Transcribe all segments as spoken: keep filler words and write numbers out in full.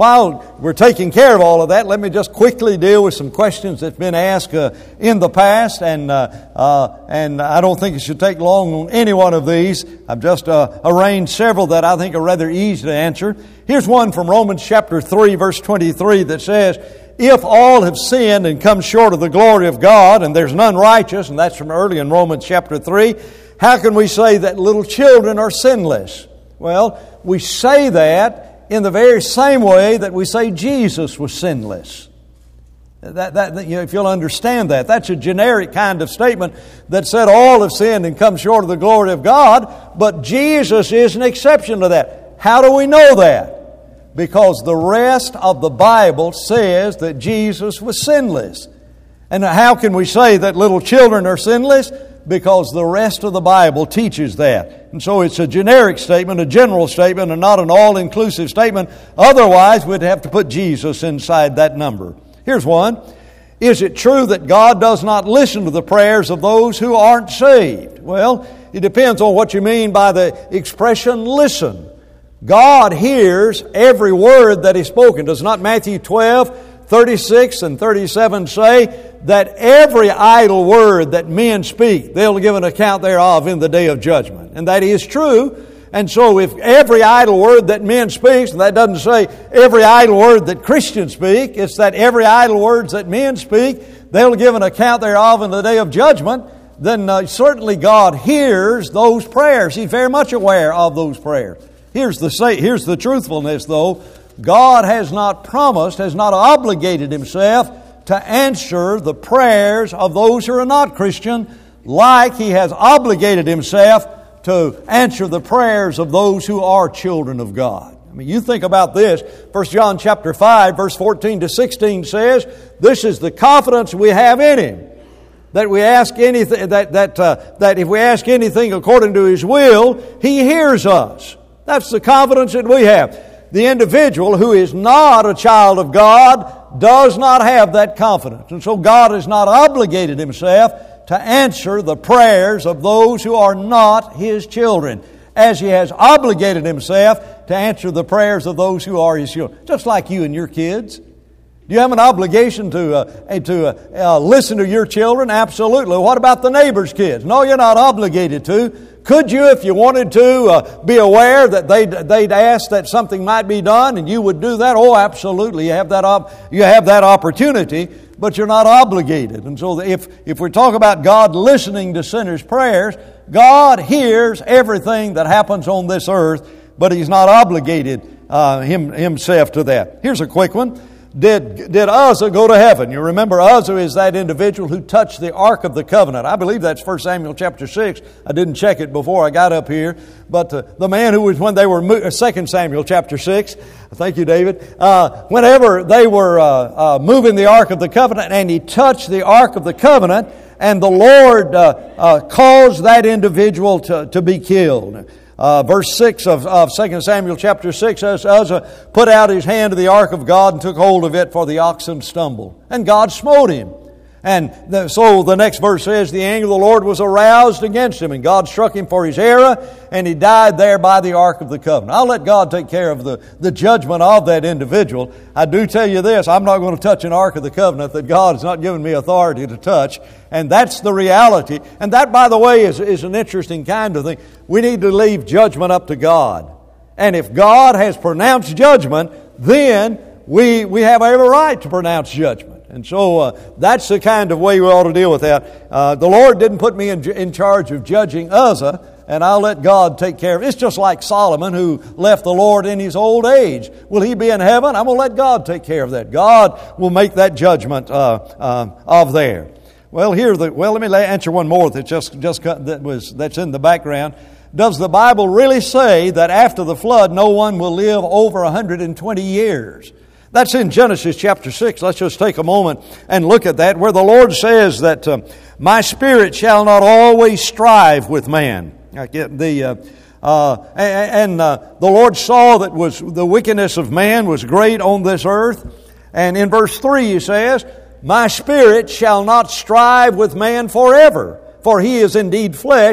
while we're taking care of all of that, let me just quickly deal with some questions that's been asked uh, in the past, and uh, uh, and I don't think it should take long on any one of these. I've just uh, arranged several that I think are rather easy to answer. Here's one from Romans chapter three, verse twenty-three that says, "If all have sinned and come short of the glory of God, and there's none righteous," and that's from early in Romans chapter three, "how can we say that little children are sinless?" Well, we say that in the very same way that we say Jesus was sinless. That, that, you know, if you'll understand that, that's a generic kind of statement that said all have sinned and come short of the glory of God, but Jesus is an exception to that. How do we know that? Because the rest of the Bible says that Jesus was sinless. And how can we say that little children are sinless? Because the rest of the Bible teaches that. And so it's a generic statement, a general statement, and not an all-inclusive statement. Otherwise, we'd have to put Jesus inside that number. Here's one. Is it true that God does not listen to the prayers of those who aren't saved? Well, it depends on what you mean by the expression listen. God hears every word that is spoken. Does not Matthew twelve, thirty-six and thirty-seven say that every idle word that men speak, they'll give an account thereof in the day of judgment? And that is true. And so if every idle word that men speak, and that doesn't say every idle word that Christians speak, it's that every idle words that men speak, they'll give an account thereof in the day of judgment, then uh, certainly God hears those prayers. He's very much aware of those prayers. Here's the say, here's the truthfulness, though. God has not promised, has not obligated Himself to answer the prayers of those who are not Christian, like He has obligated Himself to answer the prayers of those who are children of God. I mean, you think about this. First John chapter five, verse fourteen to sixteen says, "This is the confidence we have in Him, that we ask anything that that uh, that if we ask anything according to His will, He hears us." That's the confidence that we have. The individual who is not a child of God does not have that confidence. And so God has not obligated Himself to answer the prayers of those who are not His children, as He has obligated Himself to answer the prayers of those who are His children. Just like you and your kids. Do you have an obligation to uh, to uh, uh, listen to your children? Absolutely. What about the neighbor's kids? No, you're not obligated to. Could you, if you wanted to, uh, be aware that they'd, they'd ask that something might be done and you would do that? Oh, absolutely. You have that op- you have that opportunity, but you're not obligated. And so if, if we talk about God listening to sinners' prayers, God hears everything that happens on this earth, but He's not obligated uh, him, Himself to that. Here's a quick one. Did, did Uzzah go to heaven? You remember Uzzah is that individual who touched the Ark of the Covenant. I believe that's First Samuel chapter six. I didn't check it before I got up here. But uh, the man who was, when they were, mo- Second Samuel chapter six, thank you, David. Uh, whenever they were uh, uh, moving the Ark of the Covenant, and he touched the Ark of the Covenant, and the Lord uh, uh, caused that individual to, to be killed. Uh, verse six of, of Second Samuel chapter six says, Uzzah put out his hand to the ark of God and took hold of it, for the oxen stumbled. And God smote him. And the, so the next verse says, the anger of the Lord was aroused against him, and God struck him for his error, and he died there by the Ark of the Covenant. I'll let God take care of the, the judgment of that individual. I do tell you this, I'm not going to touch an Ark of the Covenant that God has not given me authority to touch. And that's the reality. And that, by the way, is, is an interesting kind of thing. We need to leave judgment up to God. And if God has pronounced judgment, then we, we have every right to pronounce judgment. And so uh, that's the kind of way we ought to deal with that. Uh, the Lord didn't put me in, in charge of judging Uzzah, and I'll let God take care of it. It's just like Solomon, who left the Lord in his old age. Will he be in heaven? I'm going to let God take care of that. God will make that judgment uh, uh, of there. Well, here the well. Let me answer one more that just just that was that's in the background. Does the Bible really say that after the flood, no one will live over one hundred twenty years? That's in Genesis chapter six. Let's just take a moment and look at that, where the Lord says that uh, my spirit shall not always strive with man. I get the uh, uh, and, and uh, the Lord saw that was the wickedness of man was great on this earth, and in verse three He says, my spirit shall not strive with man forever, for he is indeed flesh,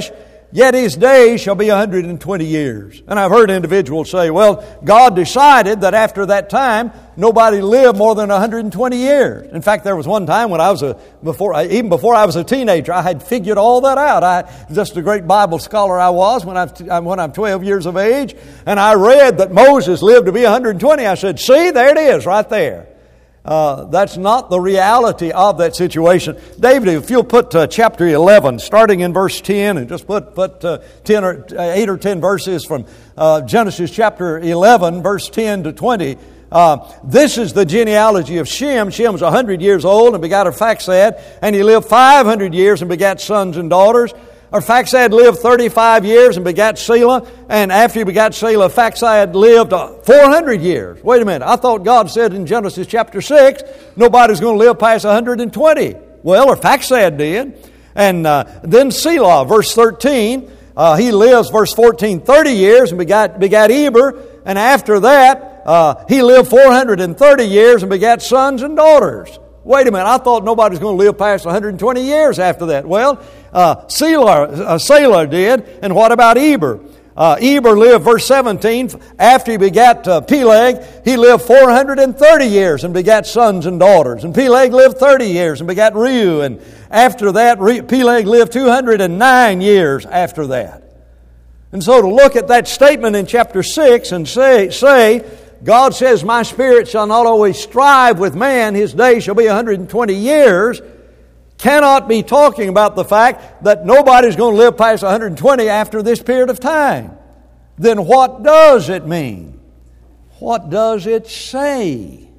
yet his days shall be one hundred twenty years. And I've heard individuals say, well, God decided that after that time, nobody lived more than one hundred twenty years. In fact, there was one time when I was a, before, even before I was a teenager, I had figured all that out. I, just a great Bible scholar I was when, I, when I'm twelve years of age, and I read that Moses lived to be one hundred twenty. I said, see, there it is right there. Uh, that's not the reality of that situation. David, if you'll put uh, chapter eleven, starting in verse ten, and just put, put uh, ten or uh, eight or ten verses from uh, Genesis chapter eleven, verse ten to twenty. Uh, this is the genealogy of Shem. Shem was one hundred years old and begat Arphaxad, and he lived five hundred years and begat sons and daughters. Arphaxad lived thirty-five years and begat Selah, and after he begat Selah, Arphaxad lived four hundred years. Wait a minute, I thought God said in Genesis chapter six, nobody's going to live past one hundred twenty. Well, Arphaxad did. And uh, then Selah, verse thirteen, uh, he lives, verse fourteen, thirty years and begat, begat Eber, and after that, uh, he lived four hundred thirty years and begat sons and daughters. Wait a minute, I thought nobody's going to live past one hundred twenty years after that. Well, uh, Selah, uh, Selah did, and what about Eber? Uh, Eber lived, verse seventeen, after he begat uh, Peleg, he lived four hundred thirty years and begat sons and daughters. And Peleg lived thirty years and begat Reu, and after that, Re- Peleg lived two hundred nine years after that. And so to look at that statement in chapter six and say, say, God says, my spirit shall not always strive with man, his days shall be one hundred twenty years, cannot be talking about the fact that nobody's going to live past one hundred twenty after this period of time. Then what does it mean? What does it say?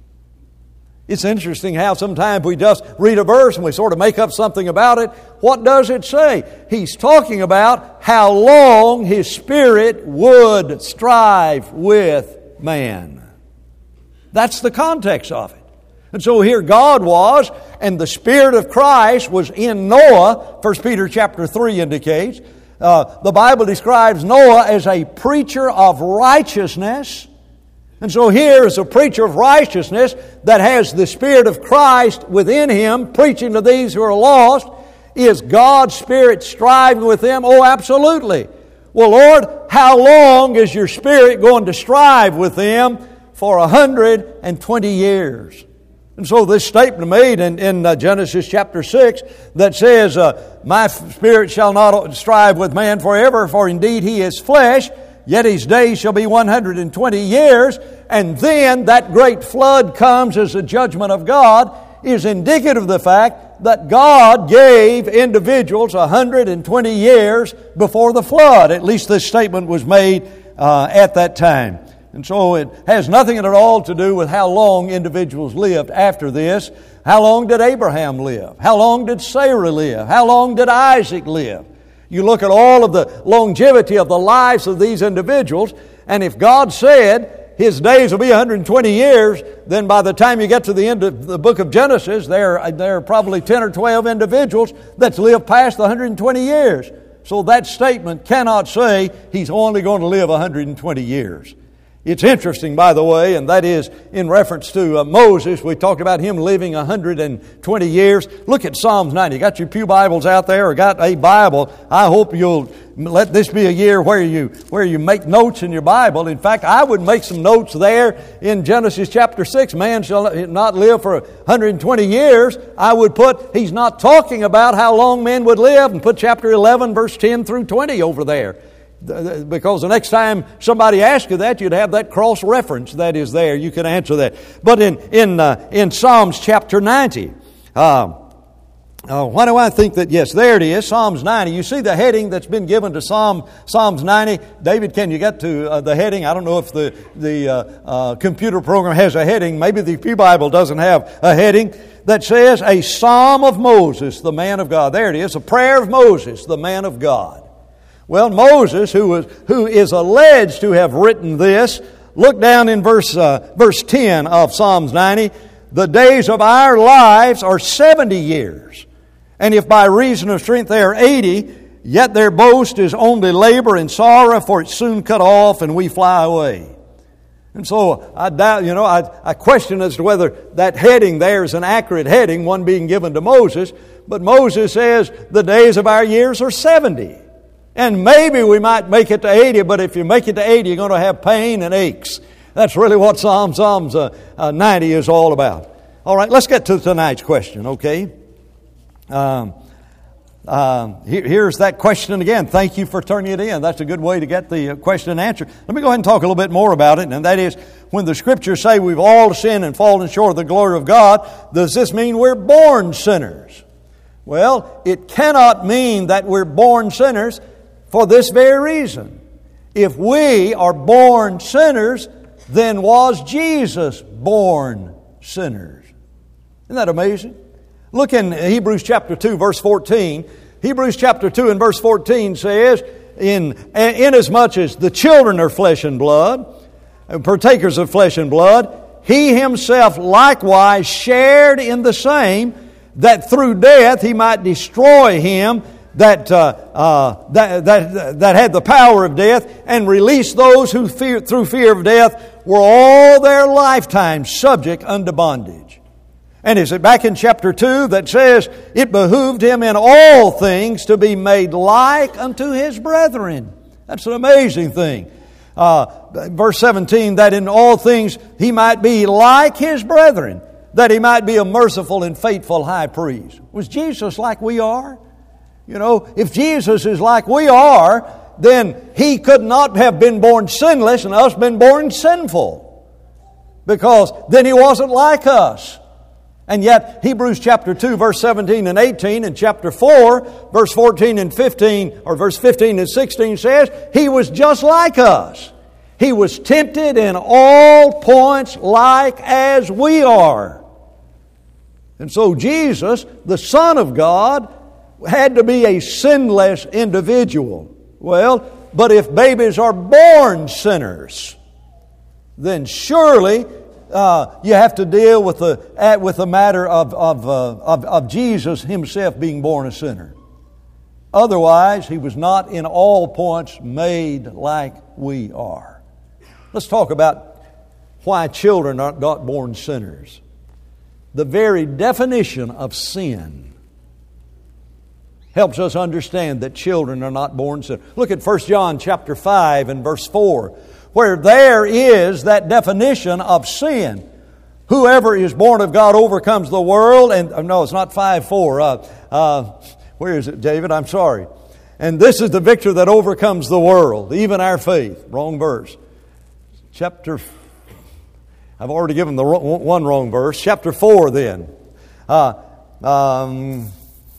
It's interesting how sometimes we just read a verse and we sort of make up something about it. What does it say? He's talking about how long his spirit would strive with man. That's the context of it. And so here God was, and the Spirit of Christ was in Noah. First Peter chapter three indicates. Uh, the Bible describes Noah as a preacher of righteousness. And so here is a preacher of righteousness that has the Spirit of Christ within him, preaching to these who are lost. Is God's Spirit striving with them? Oh, absolutely. Well, Lord, how long is your Spirit going to strive with them? For one hundred twenty years. And so this statement made in, in uh, Genesis chapter six that says, uh, my spirit shall not strive with man forever, for indeed he is flesh, yet his days shall be one hundred twenty years. And then that great flood comes as a judgment of God, is indicative of the fact that God gave individuals one hundred twenty years before the flood. At least this statement was made uh, at that time. And so it has nothing at all to do with how long individuals lived after this. How long did Abraham live? How long did Sarah live? How long did Isaac live? You look at all of the longevity of the lives of these individuals, and if God said his days will be one hundred twenty years, then by the time you get to the end of the book of Genesis, there, there are probably ten or twelve individuals that's lived past the one hundred twenty years. So that statement cannot say he's only going to live one hundred twenty years. It's interesting, by the way, and that is in reference to uh, Moses. We talked about him living one hundred twenty years. Look at Psalms ninety. You got your pew Bibles out there or got a Bible? I hope you'll let this be a year where you where you make notes in your Bible. In fact, I would make some notes there in Genesis chapter six. Man shall not live for one hundred twenty years. I would put, he's not talking about how long men would live, and put chapter eleven, verse ten through twenty over there. Because the next time somebody asks you that, you'd have that cross reference that is there. You can answer that. But in in uh, in Psalms chapter ninety, uh, uh, why do I think that? Yes, there it is, Psalms ninety. You see the heading that's been given to Psalm Psalms ninety. David, can you get to uh, the heading? I don't know if the the uh, uh, computer program has a heading. Maybe the Pew Bible doesn't have a heading that says a Psalm of Moses, the man of God. There it is, a prayer of Moses, the man of God. Well, Moses, who was who is alleged to have written this, look down in verse uh, verse ten of Psalms ninety. The days of our lives are seventy years, and if by reason of strength they are eighty, yet their boast is only labor and sorrow, for it's soon cut off, and we fly away. And so I doubt, you know, I, I question as to whether that heading there is an accurate heading, one being given to Moses. But Moses says the days of our years are seventy. And maybe we might make it to eighty, but if you make it to eighty, you're going to have pain and aches. That's really what Psalm, Psalms uh, uh, ninety is all about. All right, let's get to tonight's question, okay? Um, uh, here, here's that question again. Thank you for turning it in. That's a good way to get the question answered. Let me go ahead and talk a little bit more about it, and that is, when the Scriptures say we've all sinned and fallen short of the glory of God, does this mean we're born sinners? Well, it cannot mean that we're born sinners for this very reason. If we are born sinners, then was Jesus born sinners? Isn't that amazing? Look in Hebrews chapter two, verse fourteen. Hebrews chapter two and verse fourteen says, In, inasmuch as the children are flesh and blood, partakers of flesh and blood, He Himself likewise shared in the same, that through death He might destroy him that, uh, uh, that, that, that had the power of death, and release those who fear, through fear of death were all their lifetime subject unto bondage. And is it back in chapter two that says, it behooved Him in all things to be made like unto His brethren. That's an amazing thing. Uh, verse seventeen, that in all things He might be like His brethren, that He might be a merciful and faithful high priest. Was Jesus like we are? You know, if Jesus is like we are, then He could not have been born sinless and us been born sinful, because then He wasn't like us. And yet, Hebrews chapter two, verse seventeen and eighteen, and chapter four, verse fourteen and fifteen, or verse fifteen and sixteen says, He was just like us. He was tempted in all points like as we are. And so Jesus, the Son of God, had to be a sinless individual. Well, but if babies are born sinners, then surely Uh, you have to deal with the with the matter of of, uh, of of Jesus Himself being born a sinner. Otherwise, He was not in all points made like we are. Let's talk about why children are not born sinners. The very definition of sin helps us understand that children are not born sinners. Look at First John chapter five and verse four. Where there is that definition of sin. Whoever is born of God overcomes the world. And uh, no, it's not five four. Uh, uh, where is it, David? I'm sorry. And this is the victory that overcomes the world, even our faith. Wrong verse. Chapter. I've already given the one wrong verse. Chapter four. Then. Uh, um,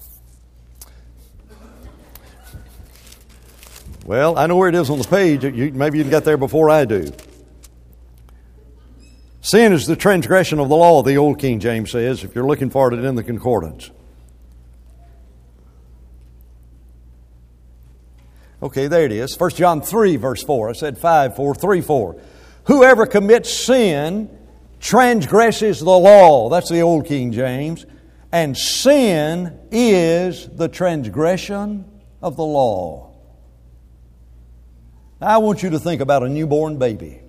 Well, I know where it is on the page. You, maybe you can get there before I do. Sin is the transgression of the law, the old King James says, if you're looking for it in the concordance. Okay, there it is. First John three, verse four. I said five, four, three, four. Whoever commits sin transgresses the law. That's the old King James. And sin is the transgression of the law. I want you to think about a newborn baby.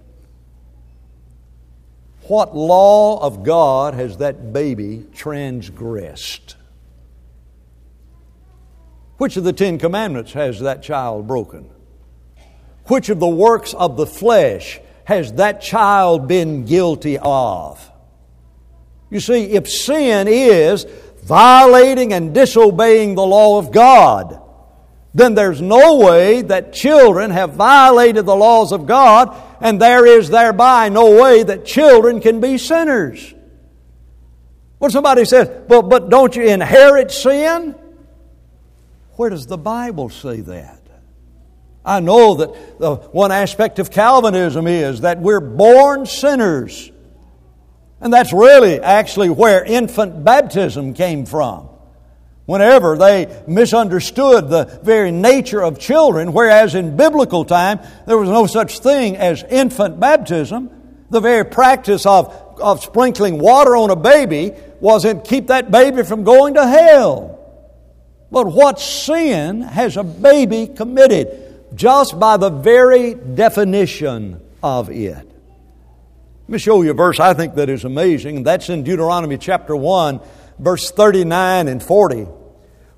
What law of God has that baby transgressed? Which of the Ten Commandments has that child broken? Which of the works of the flesh has that child been guilty of? You see, if sin is violating and disobeying the law of God, then there's no way that children have violated the laws of God, and there is thereby no way that children can be sinners. Well, somebody says, but, but don't you inherit sin? Where does the Bible say that? I know that the one aspect of Calvinism is that we're born sinners. And that's really actually where infant baptism came from. Whenever they misunderstood the very nature of children, whereas in biblical time there was no such thing as infant baptism, the very practice of, of sprinkling water on a baby wasn't keep that baby from going to hell. But what sin has a baby committed just by the very definition of it? Let me show you a verse I think that is amazing. That's in Deuteronomy chapter one, verse thirty-nine and forty.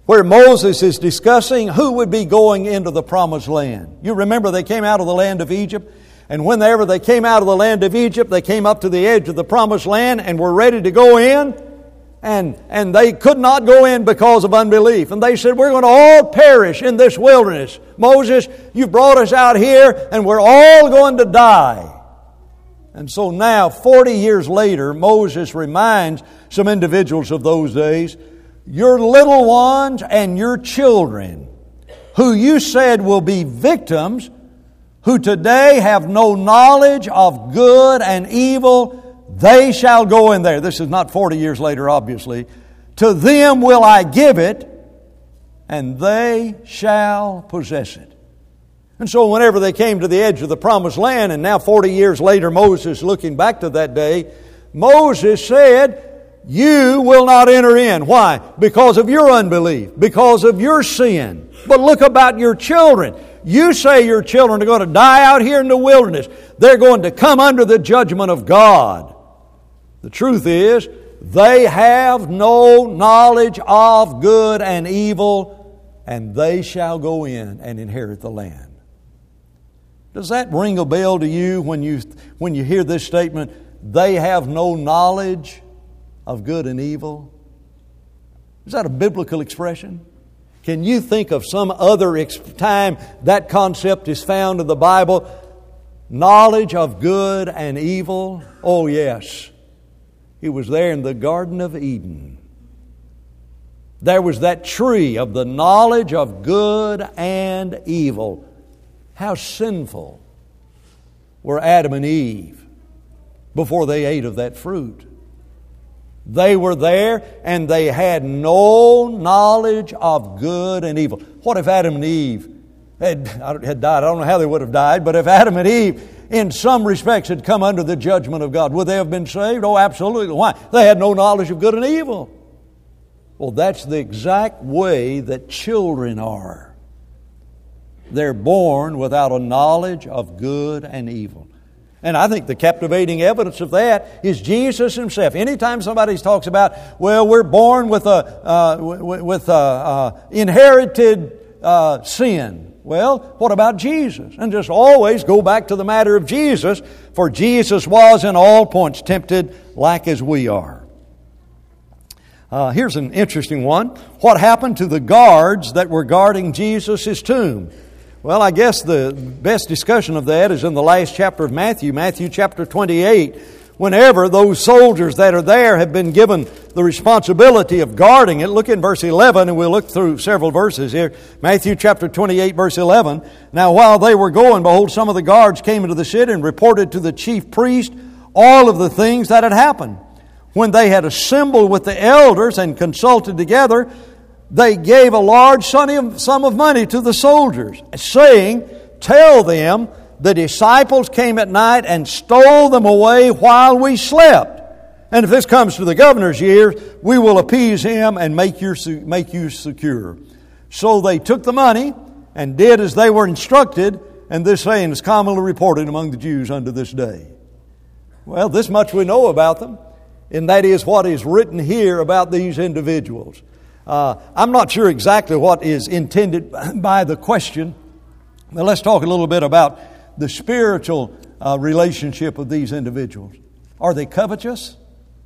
where Moses is discussing who would be going into the promised land. You remember they came out of the land of Egypt, and whenever they came out of the land of Egypt, they came up to the edge of the promised land and were ready to go in, and, and they could not go in because of unbelief. And they said, we're going to all perish in this wilderness. Moses, you brought us out here, and we're all going to die. And so now, forty years later, Moses reminds some individuals of those days, your little ones and your children, who you said will be victims, who today have no knowledge of good and evil, they shall go in there. This is not forty years later, obviously. To them will I give it, and they shall possess it. And so whenever they came to the edge of the promised land, and now forty years later, Moses looking back to that day, Moses said, you will not enter in. Why? Because of your unbelief, because of your sin. But look about your children. You say your children are going to die out here in the wilderness. They're going to come under the judgment of God. The truth is, they have no knowledge of good and evil, and they shall go in and inherit the land. Does that ring a bell to you when you when you hear this statement? They have no knowledge of good and evil. Is that a biblical expression? Can you think of some other ex- time that concept is found in the Bible? Knowledge of good and evil? Oh yes. It was there in the Garden of Eden. There was that tree of the knowledge of good and evil. How sinful were Adam and Eve before they ate of that fruit. They were there and they had no knowledge of good and evil. What if Adam and Eve had, had died? I don't know how they would have died, but if Adam and Eve in some respects had come under the judgment of God, would they have been saved? Oh, absolutely. Why? They had no knowledge of good and evil. Well, that's the exact way that children are. They're born without a knowledge of good and evil. And I think the captivating evidence of that is Jesus Himself. Anytime somebody talks about, well, we're born with a uh, with a uh, inherited uh, sin. Well, what about Jesus? And just always go back to the matter of Jesus, for Jesus was in all points tempted like as we are. Uh, here's an interesting one. What happened to the guards that were guarding Jesus' tomb? Well, I guess the best discussion of that is in the last chapter of Matthew, Matthew chapter twenty-eight. Whenever those soldiers that are there have been given the responsibility of guarding it, look in verse eleven, and we'll look through several verses here. Matthew chapter twenty-eight, verse eleven. Now while they were going, behold, some of the guards came into the city and reported to the chief priest all of the things that had happened. When they had assembled with the elders and consulted together, they gave a large sum of money to the soldiers, saying, tell them the disciples came at night and stole them away while we slept. And if this comes to the governor's ears, we will appease him and make you, make you secure. So they took the money and did as they were instructed, and this saying is commonly reported among the Jews unto this day. Well, this much we know about them, and that is what is written here about these individuals. Uh, I'm not sure exactly what is intended by the question, but let's talk a little bit about the spiritual uh, relationship of these individuals. Are they covetous?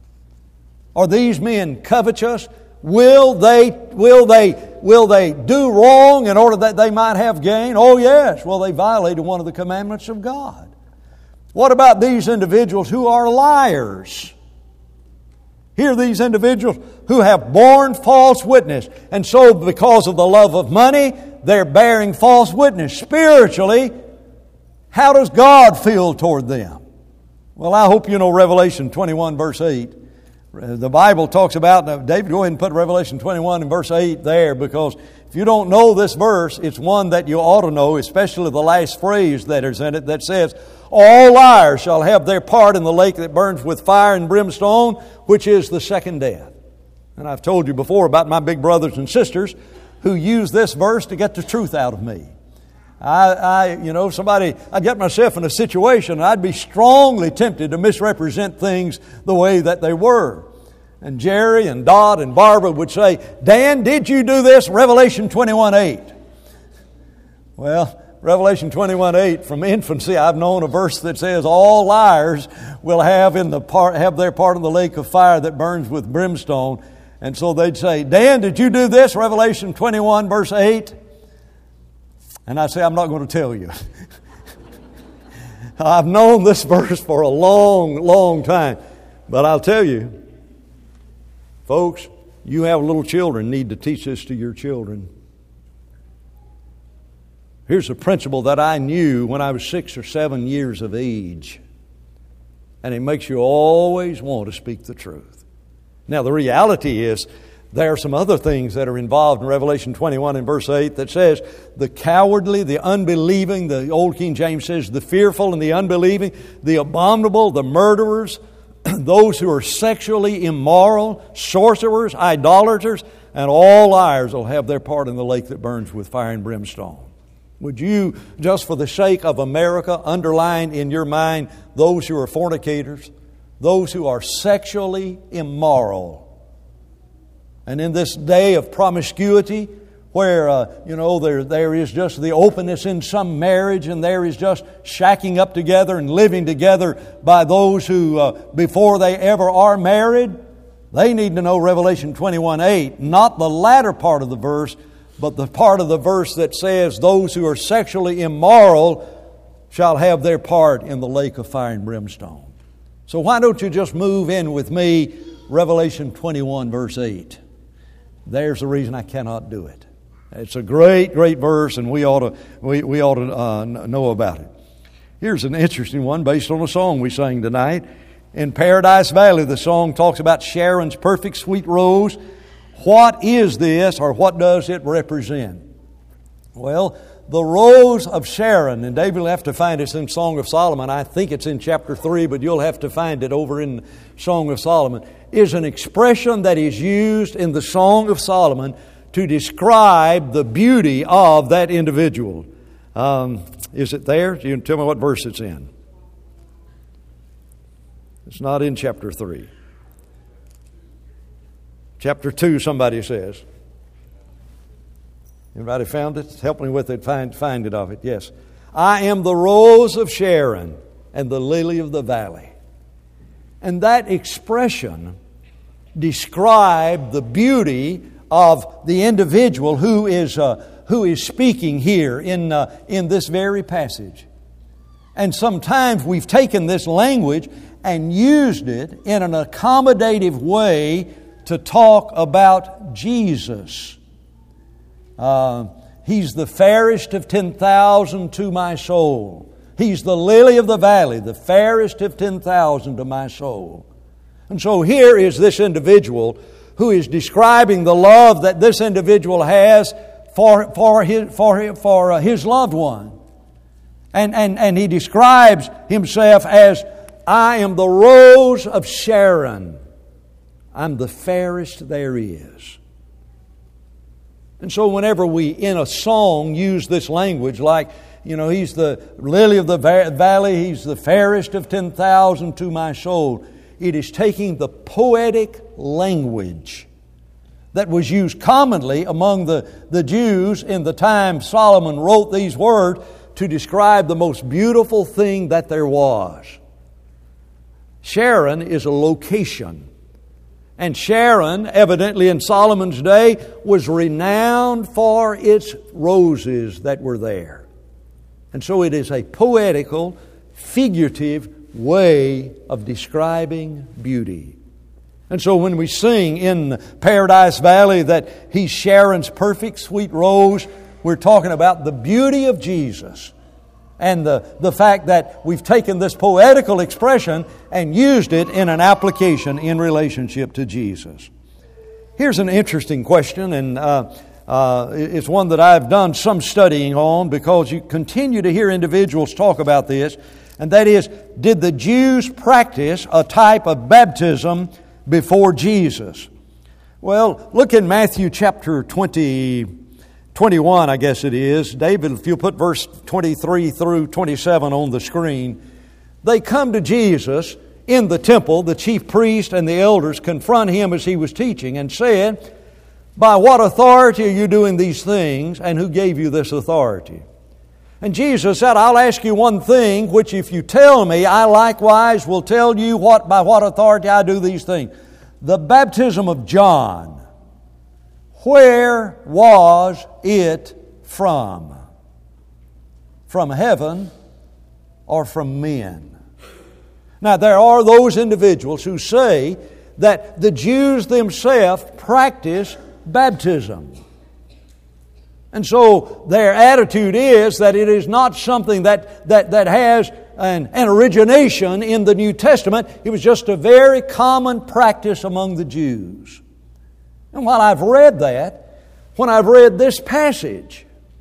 Are these men covetous? Will they, will they, will they do wrong in order that they might have gain? Oh yes. Well, they violated one of the commandments of God. What about these individuals who are liars? Here are these individuals who have borne false witness. And so because of the love of money, they're bearing false witness. Spiritually, how does God feel toward them? Well, I hope you know Revelation twenty-one verse eight. The Bible talks about, now David, go ahead and put Revelation twenty-one and verse eight there, because if you don't know this verse, it's one that you ought to know, especially the last phrase that is in it that says, all liars shall have their part in the lake that burns with fire and brimstone, which is the second death. And I've told you before about my big brothers and sisters who use this verse to get the truth out of me. I, I, you know, somebody, I'd get myself in a situation and I'd be strongly tempted to misrepresent things the way that they were. And Jerry and Dot and Barbara would say, Dan, did you do this? Revelation twenty-one eight. Well, Revelation twenty-one eight, from infancy, I've known a verse that says, all liars will have in the part, have their part in the lake of fire that burns with brimstone. And so they'd say, Dan, did you do this? Revelation twenty-one, verse eight. And I say, I'm not going to tell you. I've known this verse for a long, long time. But I'll tell you, folks, you have little children, need to teach this to your children. Here's a principle that I knew when I was six or seven years of age. And it makes you always want to speak the truth. Now, the reality is, there are some other things that are involved in Revelation twenty-one and verse eight that says, the cowardly, the unbelieving, the Old King James says, the fearful and the unbelieving, the abominable, the murderers, those who are sexually immoral, sorcerers, idolaters, and all liars will have their part in the lake that burns with fire and brimstone. Would you, just for the sake of America, underline in your mind those who are fornicators, those who are sexually immoral? And in this day of promiscuity, where, uh, you know, there there is just the openness in some marriage, and there is just shacking up together and living together by those who, uh, before they ever are married, they need to know Revelation twenty-one eight, not the latter part of the verse, but the part of the verse that says, those who are sexually immoral shall have their part in the lake of fire and brimstone. So why don't you just move in with me, Revelation twenty-one, verse eight. There's the reason I cannot do it. It's a great, great verse, and we ought to we, we ought to uh, know about it. Here's an interesting one based on a song we sang tonight. In Paradise Valley, the song talks about Sharon's perfect sweet rose. What is this, or what does it represent? Well, the rose of Sharon, and David will have to find it in Song of Solomon. I think it's in chapter three, but you'll have to find it over in Song of Solomon, is an expression that is used in the Song of Solomon to describe the beauty of that individual. Um, is it there? You can tell me what verse it's in. It's not in chapter three. Chapter two, somebody says. Anybody found it? Help me with it. Find, find it of it. Yes. I am the rose of Sharon and the lily of the valley. And that expression described the beauty of the individual who is uh, who is speaking here in uh, in this very passage. And sometimes we've taken this language and used it in an accommodative way to talk about Jesus. Uh, he's the fairest of ten thousand to my soul. He's the lily of the valley, the fairest of ten thousand to my soul. And so here is this individual who is describing the love that this individual has for, for, his, for, for uh, his loved one. And, and, and he describes himself as, I am the rose of Sharon. I'm the fairest there is. And so whenever we, in a song, use this language like, you know, he's the lily of the valley, he's the fairest of ten thousand to my soul, it is taking the poetic language that was used commonly among the, the Jews in the time Solomon wrote these words to describe the most beautiful thing that there was. Sharon is a location. And Sharon, evidently in Solomon's day, was renowned for its roses that were there. And so it is a poetical, figurative way of describing beauty. And so when we sing in Paradise Valley that He's Sharon's perfect sweet rose, we're talking about the beauty of Jesus. And the, the fact that we've taken this poetical expression and used it in an application in relationship to Jesus. Here's an interesting question, and uh, uh, it's one that I've done some studying on because you continue to hear individuals talk about this, and that is, did the Jews practice a type of baptism before Jesus? Well, look in Matthew chapter twenty. twenty-one, I guess it is. David, if you put verse twenty-three through twenty-seven on the screen, they come to Jesus in the temple, the chief priest and the elders confront Him as He was teaching and said, "By what authority are you doing these things, and who gave you this authority?" And Jesus said, "I'll ask you one thing, which if you tell me, I likewise will tell you what by what authority I do these things. The baptism of John, where was it from? From heaven or from men?" Now, there are those individuals who say that the Jews themselves practice baptism. And so their attitude is that it is not something that, that, that has an, an origination in the New Testament. It was just a very common practice among the Jews. And while I've read that, when I've read this passage,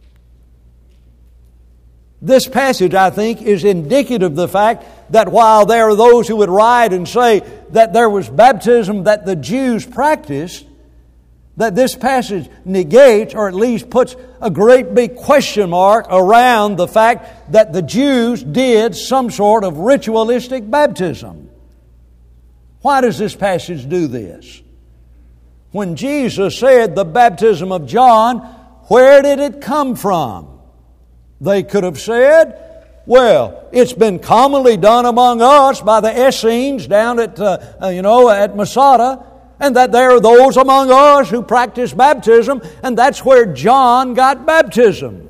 this passage, I think, is indicative of the fact that while there are those who would write and say that there was baptism that the Jews practiced, that this passage negates, or at least puts a great big question mark around the fact that the Jews did some sort of ritualistic baptism. Why does this passage do this? When Jesus said the baptism of John, where did it come from? They could have said, well, it's been commonly done among us by the Essenes down at, uh, uh, you know, at Masada, and that there are those among us who practice baptism, and that's where John got baptism.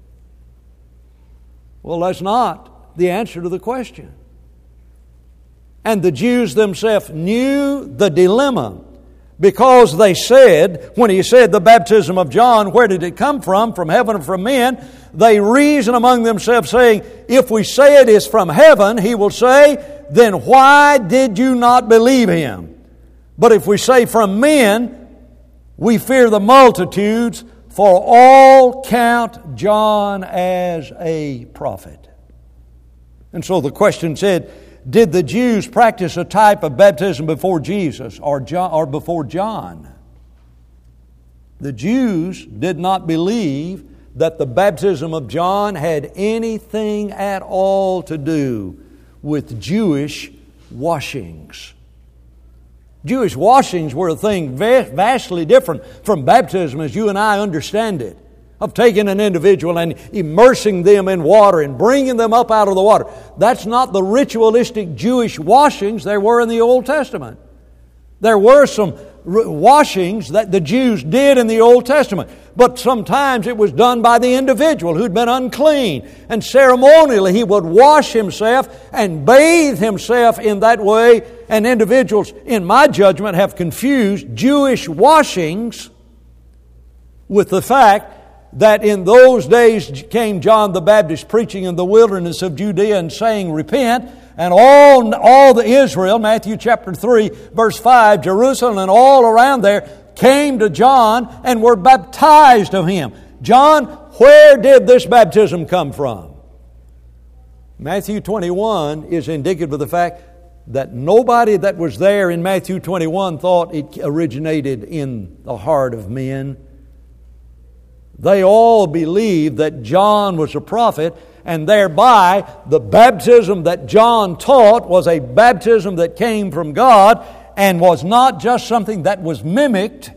Well, that's not the answer to the question. And the Jews themselves knew the dilemma, because they said, when He said the baptism of John, where did it come from? From heaven or from men? They reason among themselves, saying, if we say it is from heaven, He will say, then why did you not believe Him? But if we say from men, we fear the multitudes, for all count John as a prophet. And so the question said, did the Jews practice a type of baptism before Jesus or John, or before John? The Jews did not believe that the baptism of John had anything at all to do with Jewish washings. Jewish washings were a thing vastly different from baptism as you and I understand it, of taking an individual and immersing them in water and bringing them up out of the water. That's not the ritualistic Jewish washings there were in the Old Testament. There were some washings that the Jews did in the Old Testament, but sometimes it was done by the individual who'd been unclean, and ceremonially he would wash himself and bathe himself in that way. And individuals, in my judgment, have confused Jewish washings with the fact that in those days came John the Baptist preaching in the wilderness of Judea and saying, repent, and all, all the Israel, Matthew chapter three, verse five, Jerusalem and all around there came to John and were baptized of him. John, where did this baptism come from? Matthew twenty-one is indicative of the fact that nobody that was there in Matthew twenty-one thought it originated in the heart of men. They all believed that John was a prophet, and thereby the baptism that John taught was a baptism that came from God and was not just something that was mimicked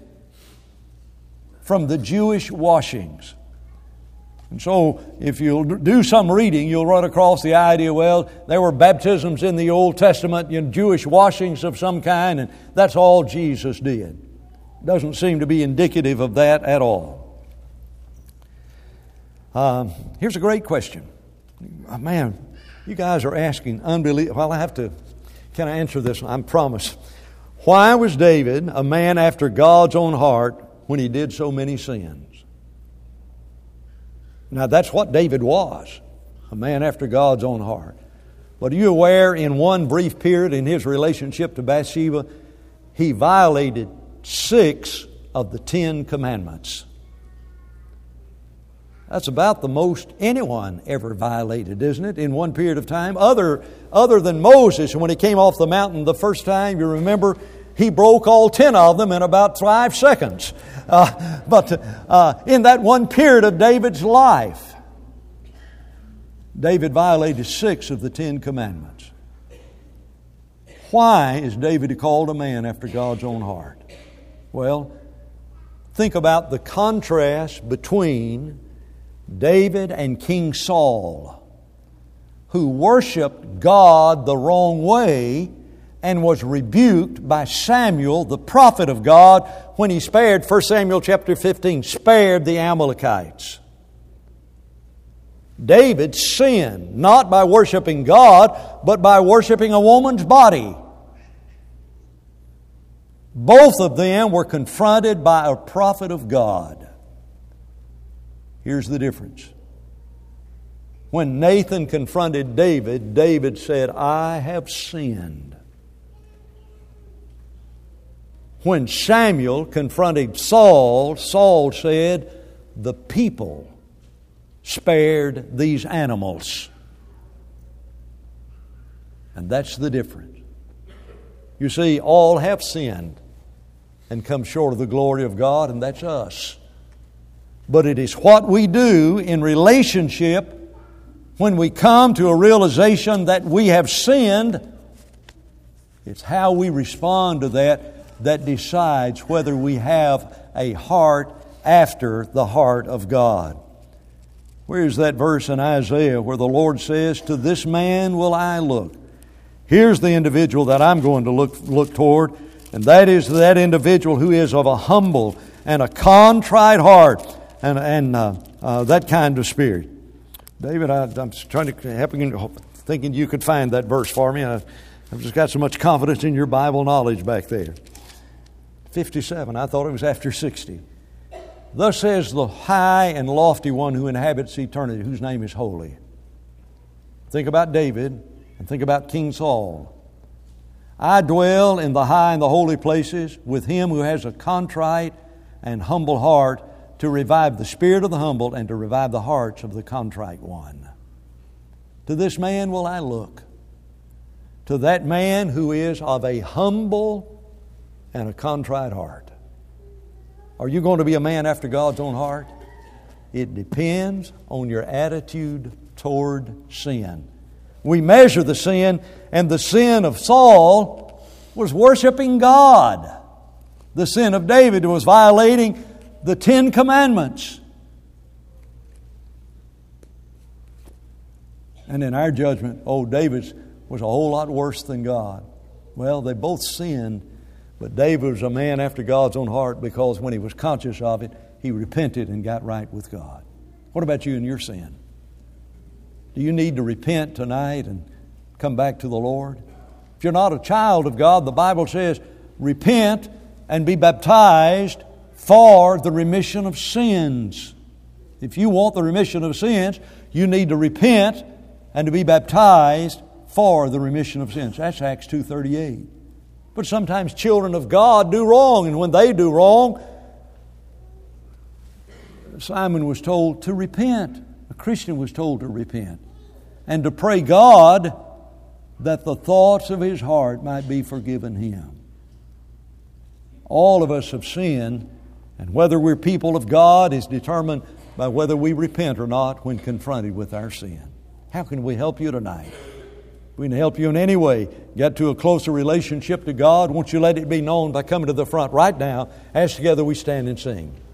from the Jewish washings. And so, if you'll do some reading, you'll run across the idea, well, there were baptisms in the Old Testament, you know, Jewish washings of some kind, and that's all Jesus did. Doesn't seem to be indicative of that at all. Um, here's a great question. Oh, man, you guys are asking unbelievable. Well, I have to, can I answer this? I promise. Why was David a man after God's own heart when he did so many sins? Now, that's what David was, a man after God's own heart. But are you aware, in one brief period in his relationship to Bathsheba, he violated six of the Ten Commandments? That's about the most anyone ever violated, isn't it, in one period of time? Other, other than Moses, when he came off the mountain the first time, you remember, he broke all ten of them in about five seconds. Uh, but uh, in that one period of David's life, David violated six of the Ten Commandments. Why is David called a man after God's own heart? Well, think about the contrast between David and King Saul, who worshiped God the wrong way and was rebuked by Samuel, the prophet of God, when he spared, First Samuel chapter fifteen, spared the Amalekites. David sinned not by worshiping God, but by worshiping a woman's body. Both of them were confronted by a prophet of God. Here's the difference. When Nathan confronted David, David said, I have sinned. When Samuel confronted Saul, Saul said, the people spared these animals. And that's the difference. You see, all have sinned and come short of the glory of God, and that's us. But it is what we do in relationship when we come to a realization that we have sinned. It's how we respond to that that decides whether we have a heart after the heart of God. Where's that verse in Isaiah where the Lord says, to this man will I look? Here's the individual that I'm going to look, look toward, and that is that individual who is of a humble and a contrite heart and, and uh, uh, that kind of spirit. David, I, I'm trying to helping you, thinking you could find that verse for me. I, I've just got so much confidence in your Bible knowledge back there. fifty-seven, I thought it was after sixty. Thus says the high and lofty one who inhabits eternity, whose name is holy. Think about David and think about King Saul. I dwell in the high and the holy places with him who has a contrite and humble heart, to revive the spirit of the humble and to revive the hearts of the contrite one. To this man will I look. To that man who is of a humble and a contrite heart. Are you going to be a man after God's own heart? It depends on your attitude toward sin. We measure the sin, and the sin of Saul was worshiping God. The sin of David was violating the Ten Commandments. And in our judgment, oh, David's was a whole lot worse than God. Well, they both sinned, but David was a man after God's own heart because when he was conscious of it, he repented and got right with God. What about you and your sin? Do you need to repent tonight and come back to the Lord? If you're not a child of God, the Bible says, repent and be baptized for the remission of sins. If you want the remission of sins, you need to repent and to be baptized for the remission of sins. That's Acts two thirty-eight. But sometimes children of God do wrong, and when they do wrong, Simon was told to repent. A Christian was told to repent and to pray God that the thoughts of his heart might be forgiven him. All of us have sinned, and whether we're people of God is determined by whether we repent or not when confronted with our sin. How can we help you tonight? We can help you in any way. Get to a closer relationship to God. Won't you let it be known by coming to the front right now as together we stand and sing.